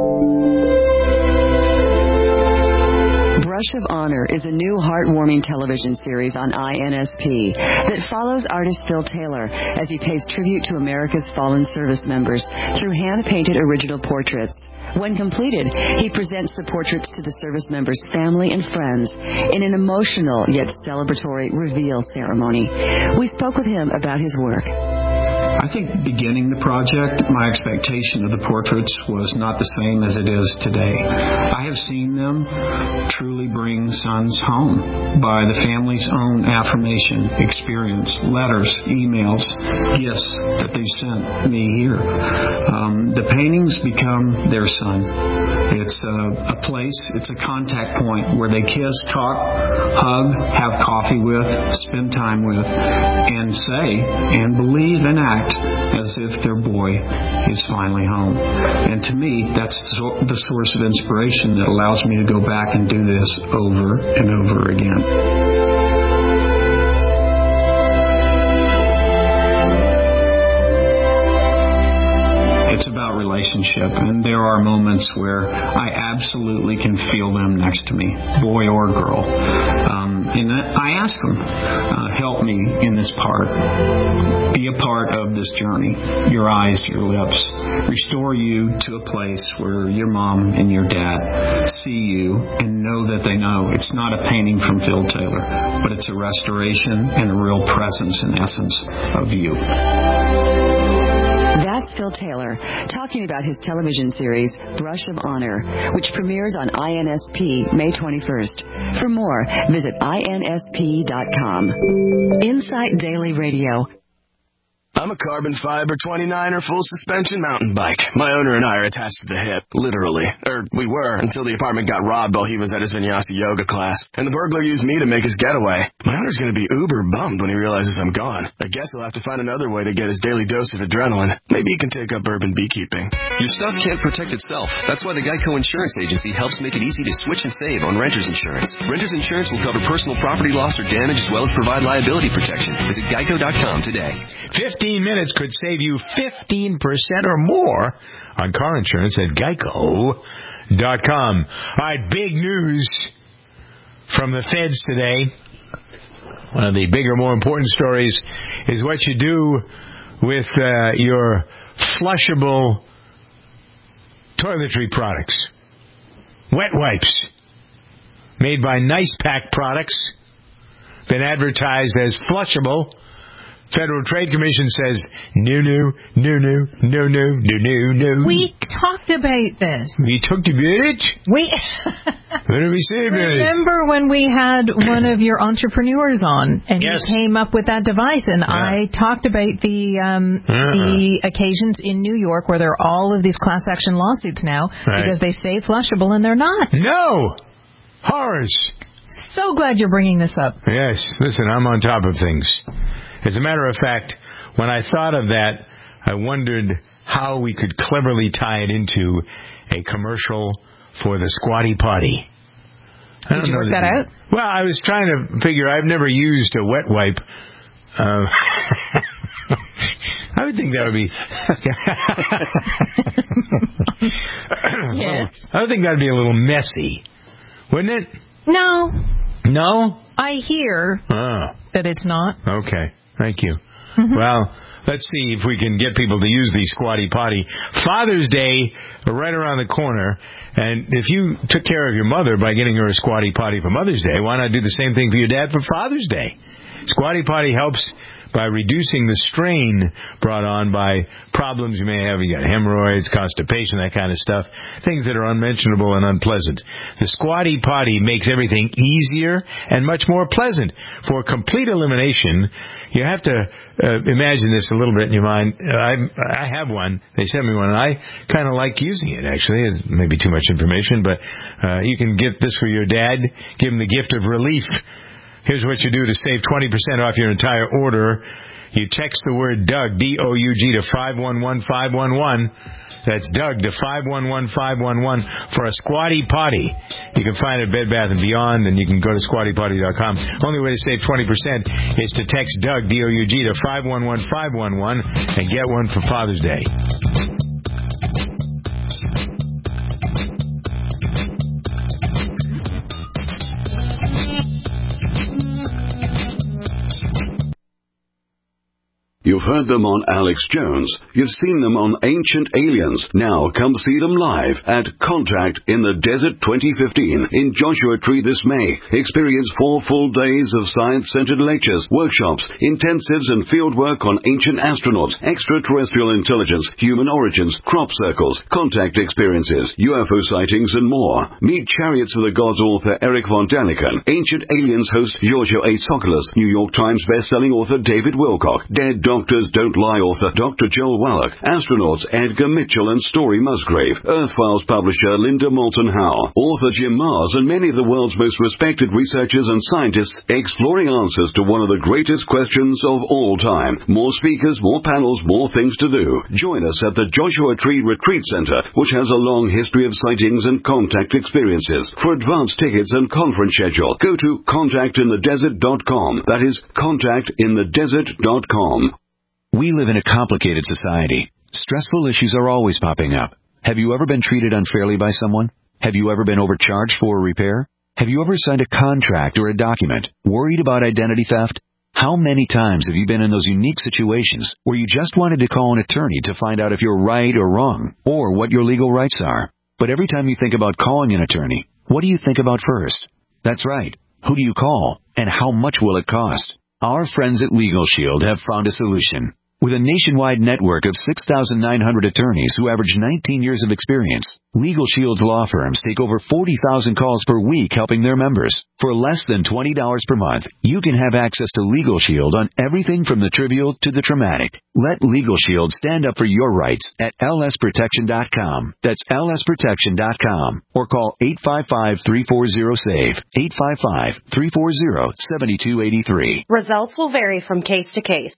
Brush of Honor is a new heartwarming television series on I N S P that follows artist Phil Taylor as he pays tribute to America's fallen service members through hand-painted original portraits. When completed, he presents the portraits to the service members' family and friends in an emotional yet celebratory reveal ceremony. We spoke with him about his work. I think beginning the project, my expectation of the portraits was not the same as it is today. I have seen them truly bring sons home by the family's own affirmation, experience, letters, emails, gifts that they sent me here. Um, the paintings become their son. It's a, a place, it's a contact point where they kiss, talk, hug, have coffee with, spend time with, and say and believe and act as if their boy is finally home. And to me, that's the source of inspiration that allows me to go back and do this over and over again. It's about relationship, and there are moments where I absolutely can feel them next to me, boy or girl. Um, and I ask them, uh, help me in this part. Be a part of this journey. Your eyes, your lips. Restore you to a place where your mom and your dad see you and know that they know it's not a painting from Phil Taylor, but it's a restoration and a real presence and essence of you. That's Phil Taylor talking about his television series, Brush of Honor, which premieres on I N S P May twenty-first. For more, visit I N S P dot com. Insight Daily Radio. I'm a carbon fiber twenty-niner full suspension mountain bike. My owner and I are attached to the hip, literally. Or we were, until the apartment got robbed while he was at his vinyasa yoga class. And the burglar used me to make his getaway. My owner's going to be uber bummed when he realizes I'm gone. I guess he'll have to find another way to get his daily dose of adrenaline. Maybe he can take up urban beekeeping. Your stuff can't protect itself. That's why the Geico Insurance Agency helps make it easy to switch and save on renter's insurance. Renter's insurance will cover personal property loss or damage as well as provide liability protection. Visit geico dot com today. fifteen minutes could save you fifteen percent or more on car insurance at geico dot com. All right, big news from the feds today. One of the bigger, more important stories is what you do with uh, your flushable toiletry products. Wet wipes made by Nice Pack Products, been advertised as flushable. Federal Trade Commission says, no, no, no, no, no, no, no, no, no. We talked about this. We talked about it? We What did we say about it? Remember when we had one of your entrepreneurs on, and yes. he came up with that device, and yeah. I talked about the um, uh-huh. the occasions in New York where there are all of these class action lawsuits now right. because they say flushable and they're not. No! Horrors. So glad you're bringing this up. Yes. Listen, I'm on top of things. As a matter of fact, when I thought of that, I wondered how we could cleverly tie it into a commercial for the Squatty Potty. I Did you work that out? Well, I was trying to figure, I've never used a wet wipe. Uh, I would think that would be... yes. I would think that would be a little messy, wouldn't it? No. No? I hear oh. that it's not. Okay. Thank you. Mm-hmm. Well, let's see if we can get people to use the Squatty Potty. Father's Day, right around the corner. And if you took care of your mother by getting her a Squatty Potty for Mother's Day, why not do the same thing for your dad for Father's Day? Squatty Potty helps by reducing the strain brought on by problems you may have. You got hemorrhoids, constipation, that kind of stuff. Things that are unmentionable and unpleasant. The Squatty Potty makes everything easier and much more pleasant. For complete elimination, you have to uh, imagine this a little bit in your mind. I, I have one. They sent me one, and I kind of like using it, actually. It's maybe too much information, but uh, you can get this for your dad. Give him the gift of relief. Here's what you do to save twenty percent off your entire order. You text the word Doug, D O U G, to five one one five one one. That's Doug to five one one five one one for a Squatty Potty. You can find it at Bed Bath and Beyond, and you can go to squatty potty dot com. Only way to save twenty percent is to text Doug, D O U G, to five one one five one one and get one for Father's Day. You've heard them on Alex Jones. You've seen them on Ancient Aliens. Now come see them live at Contact in the Desert twenty fifteen in Joshua Tree this May. Experience four full days of science-centered lectures, workshops, intensives, and fieldwork on ancient astronauts, extraterrestrial intelligence, human origins, crop circles, contact experiences, U F O sightings, and more. Meet Chariots of the Gods author Eric von Daniken, Ancient Aliens host Giorgio A. Tsoukalos, New York Times best-selling author David Wilcock, Dead Doctors Don't Lie author Doctor Joel Wallach, astronauts Edgar Mitchell and Story Musgrave, Earth Files publisher Linda Moulton Howe, author Jim Mars, and many of the world's most respected researchers and scientists exploring answers to one of the greatest questions of all time. More speakers, more panels, more things to do. Join us at the Joshua Tree Retreat Center, which has a long history of sightings and contact experiences. For advance tickets and conference schedule, go to contact in the desert dot com. That is contact in the desert dot com. We live in a complicated society. Stressful issues are always popping up. Have you ever been treated unfairly by someone? Have you ever been overcharged for a repair? Have you ever signed a contract or a document? Worried about identity theft? How many times have you been in those unique situations where you just wanted to call an attorney to find out if you're right or wrong, or what your legal rights are? But every time you think about calling an attorney, what do you think about first? That's right. Who do you call, and how much will it cost? Our friends at Legal Shield have found a solution. With a nationwide network of six thousand nine hundred attorneys who average nineteen years of experience, Legal Shield's law firms take over forty thousand calls per week helping their members. For less than twenty dollars per month, you can have access to Legal Shield on everything from the trivial to the traumatic. Let Legal Shield stand up for your rights at L S protection dot com. That's L S protection dot com. Or call eight five five, three four zero, S A V E, eight five five, three four zero, seven two eight three. Results will vary from case to case.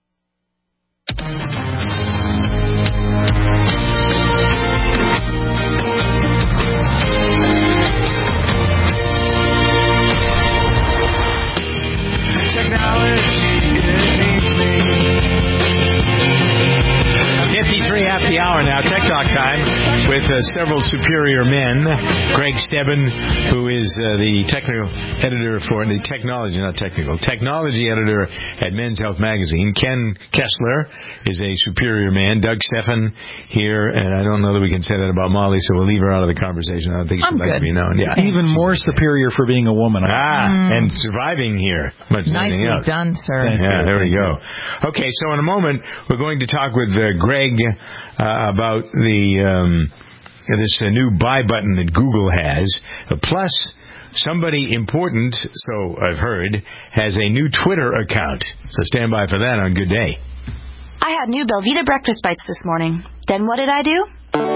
fifty-three after the hour now, Tech Talk time, with uh, several superior men. Greg Stebbin, who is uh, the technical editor for the technology, not technical, technology editor at Men's Health Magazine. Ken Kessler is a superior man. Doug Stephan here, and I don't know that we can say that about Molly, so we'll leave her out of the conversation. I don't think she'd like to be known. Yeah. Even more superior for being a woman. Ah, mm. and surviving here. Much Nicely else. done, sir. Thank yeah, you. There we go. Okay, so in a moment, we're going to talk with uh, Greg uh, about the um, this uh, new buy button that Google has. Uh, plus, somebody important, so I've heard, has a new Twitter account. So stand by for that on Good Day. I had new Belvita breakfast bites this morning. Then what did I do?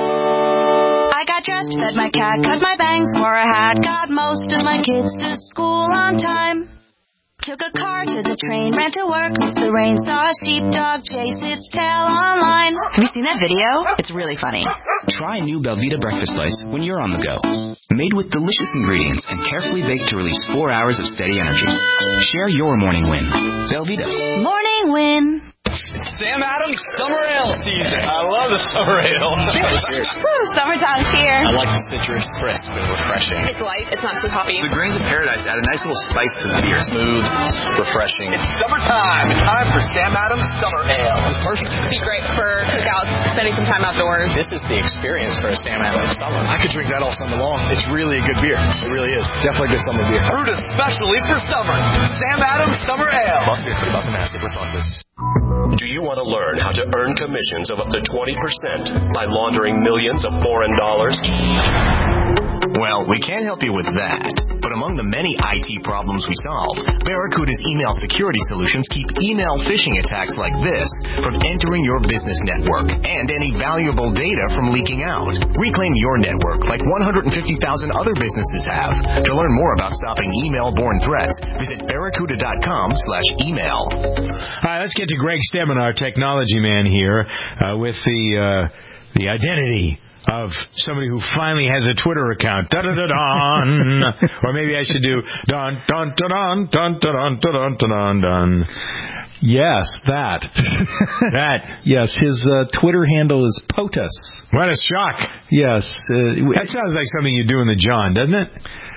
I got dressed, fed my cat, cut my bangs, wore a hat, got most of my kids to school on time. Took a car to the train, ran to work, missed the rain, saw a sheepdog chase its tail online. Have you seen that video? It's really funny. Try new Belvita breakfast bites when you're on the go. Made with delicious ingredients and carefully baked to release four hours of steady energy. Share your morning win. Belvita. Morning win. It's Sam Adams Summer Ale season. I love the Summer Ale. Cheers. Woo, summertime's here. I like the citrus, crisp and refreshing. It's light. It's not too hoppy. The grains of paradise add a nice little spice to the beer. Smooth, refreshing. It's summertime. It's time for Sam Adams Summer Ale. It's perfect. It'd be great for cookouts, spending some time outdoors. This is the experience for a Sam Adams Summer. I could drink that all summer long. It's really a good beer. It really is. Definitely good summer beer. Brewed especially for summer. Sam Adams Summer Ale. Must be about the massive responsibility. Do you want to learn how to earn commissions of up to twenty percent by laundering millions of foreign dollars? Well, we can't help you with that. But among the many I T problems we solve, Barracuda's email security solutions keep email phishing attacks like this from entering your business network and any valuable data from leaking out. Reclaim your network like one hundred fifty thousand other businesses have. To learn more about stopping email-borne threats, visit barracuda dot com slash email. All right, let's get to Greg Stedman, our technology man here, uh, with the uh, the identity of somebody who finally has a Twitter account. Dun-dun-dun-dun. Or maybe I should do dun dun dun dun dun dun dun dun dun. Yes, that. that. Yes, his uh, Twitter handle is POTUS. What a shock. Yes. Uh, that sounds like something you do in the John, doesn't it?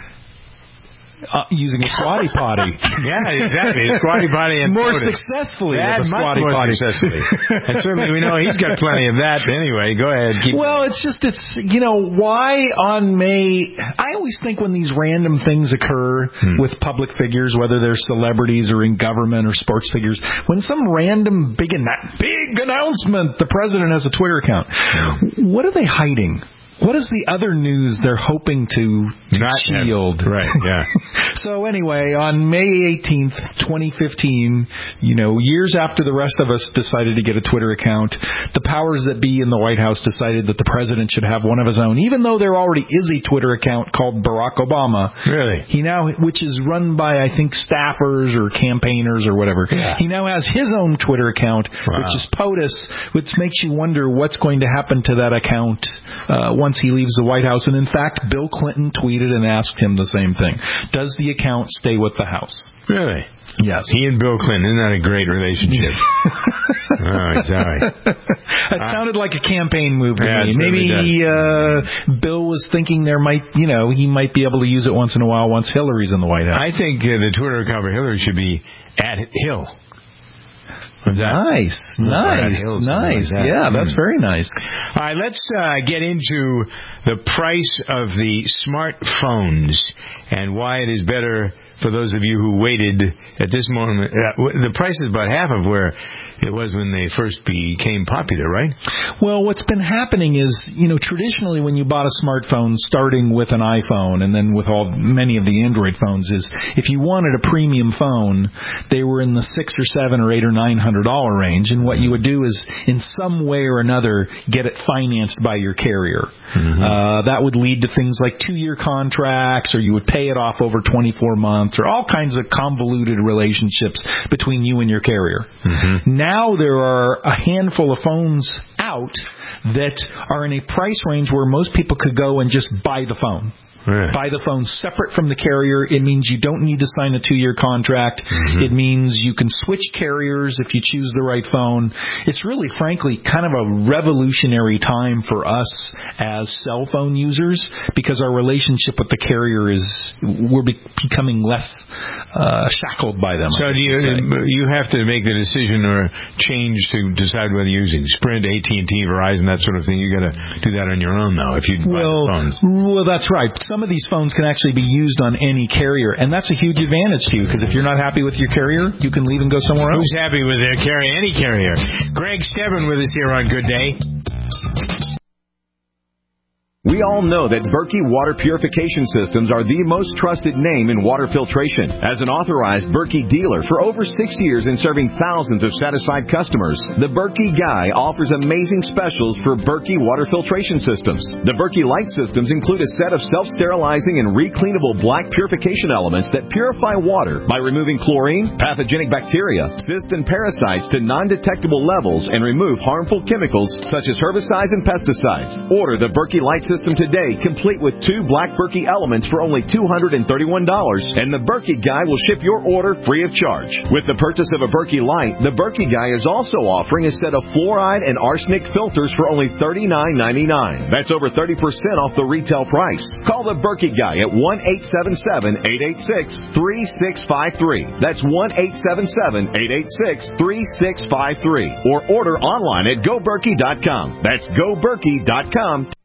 Uh, using a squatty potty. Yeah, exactly. A squatty potty and more POTUS. successfully that with a squatty more potty. Successfully. And certainly we know he's got plenty of that. Anyway, go ahead. Keep well, it's just, it's, you know, why on May, I always think when these random things occur hmm. with public figures, whether they're celebrities or in government or sports figures, when some random big, big announcement, the president has a Twitter account, hmm. what are they hiding? What is the other news they're hoping to, to Not shield? Right, yeah. So anyway, on May eighteenth, twenty fifteen, you know, years after the rest of us decided to get a Twitter account, the powers that be in the White House decided that the president should have one of his own, even though there already is a Twitter account called Barack Obama. Really? He now, which is run by, I think, staffers or campaigners or whatever. Yeah. He now has his own Twitter account, wow. which is POTUS, which makes you wonder what's going to happen to that account uh, once he leaves the White House. And in fact, Bill Clinton tweeted and asked him the same thing. Does the account stay with the House? Really? Yes. He and Bill Clinton, isn't that a great relationship? Oh, sorry. That sounded like a campaign move to yeah, me. Maybe uh, Bill was thinking there might, you know, he might be able to use it once in a while once Hillary's in the White House. I think uh, the Twitter account for Hillary should be at Hill. Nice, nice, nice. Like that. Yeah, that's very nice. All right, let's uh, get into the price of the smartphones and why it is better for those of you who waited at this moment. Uh, the price is about half of where it was when they first became popular, right? Well, what's been happening is, you know, traditionally when you bought a smartphone, starting with an iPhone and then with all many of the Android phones, is if you wanted a premium phone, they were in the six or seven or eight or nine hundred dollar range, and what you would do is, in some way or another, get it financed by your carrier. Mm-hmm. Uh, that would lead to things like two-year contracts, or you would pay it off over twenty-four months, or all kinds of convoluted relationships between you and your carrier. Mm-hmm. Now Now there are a handful of phones out that are in a price range where most people could go and just buy the phone. Right. Buy the phone separate from the carrier. It means you don't need to sign a two-year contract. Mm-hmm. It means you can switch carriers if you choose the right phone. It's really, frankly, kind of a revolutionary time for us as cell phone users because our relationship with the carrier is, we're be- becoming less uh, shackled by them. So do you, you have to make the decision or change to decide whether you're using Sprint, A T and T, Verizon, that sort of thing. You got to do that on your own, though, if you buy well, the phones. Well, that's right. Some of these phones can actually be used on any carrier, and that's a huge advantage to you, because if you're not happy with your carrier, you can leave and go somewhere else. Who's happy with their carrier? Any carrier. Greg Stedman with us here on Good Day. We all know that Berkey Water Purification Systems are the most trusted name in water filtration. As an authorized Berkey dealer for over six years and serving thousands of satisfied customers, the Berkey Guy offers amazing specials for Berkey Water Filtration Systems. The Berkey Light Systems include a set of self-sterilizing and recleanable black purification elements that purify water by removing chlorine, pathogenic bacteria, cysts, and parasites to non-detectable levels and remove harmful chemicals such as herbicides and pesticides. Order the Berkey Light System today, complete with two black Berkey elements for only two hundred thirty-one dollars, and the Berkey Guy will ship your order free of charge. With the purchase of a Berkey Light, the Berkey Guy is also offering a set of fluoride and arsenic filters for only thirty-nine ninety-nine. That's over thirty percent off the retail price. Call the Berkey Guy at one eight seven seven, eight eight six, three six five three. That's one eight seven seven, eight eight six, three six five three. Or order online at go berkey dot com. That's go berkey dot com.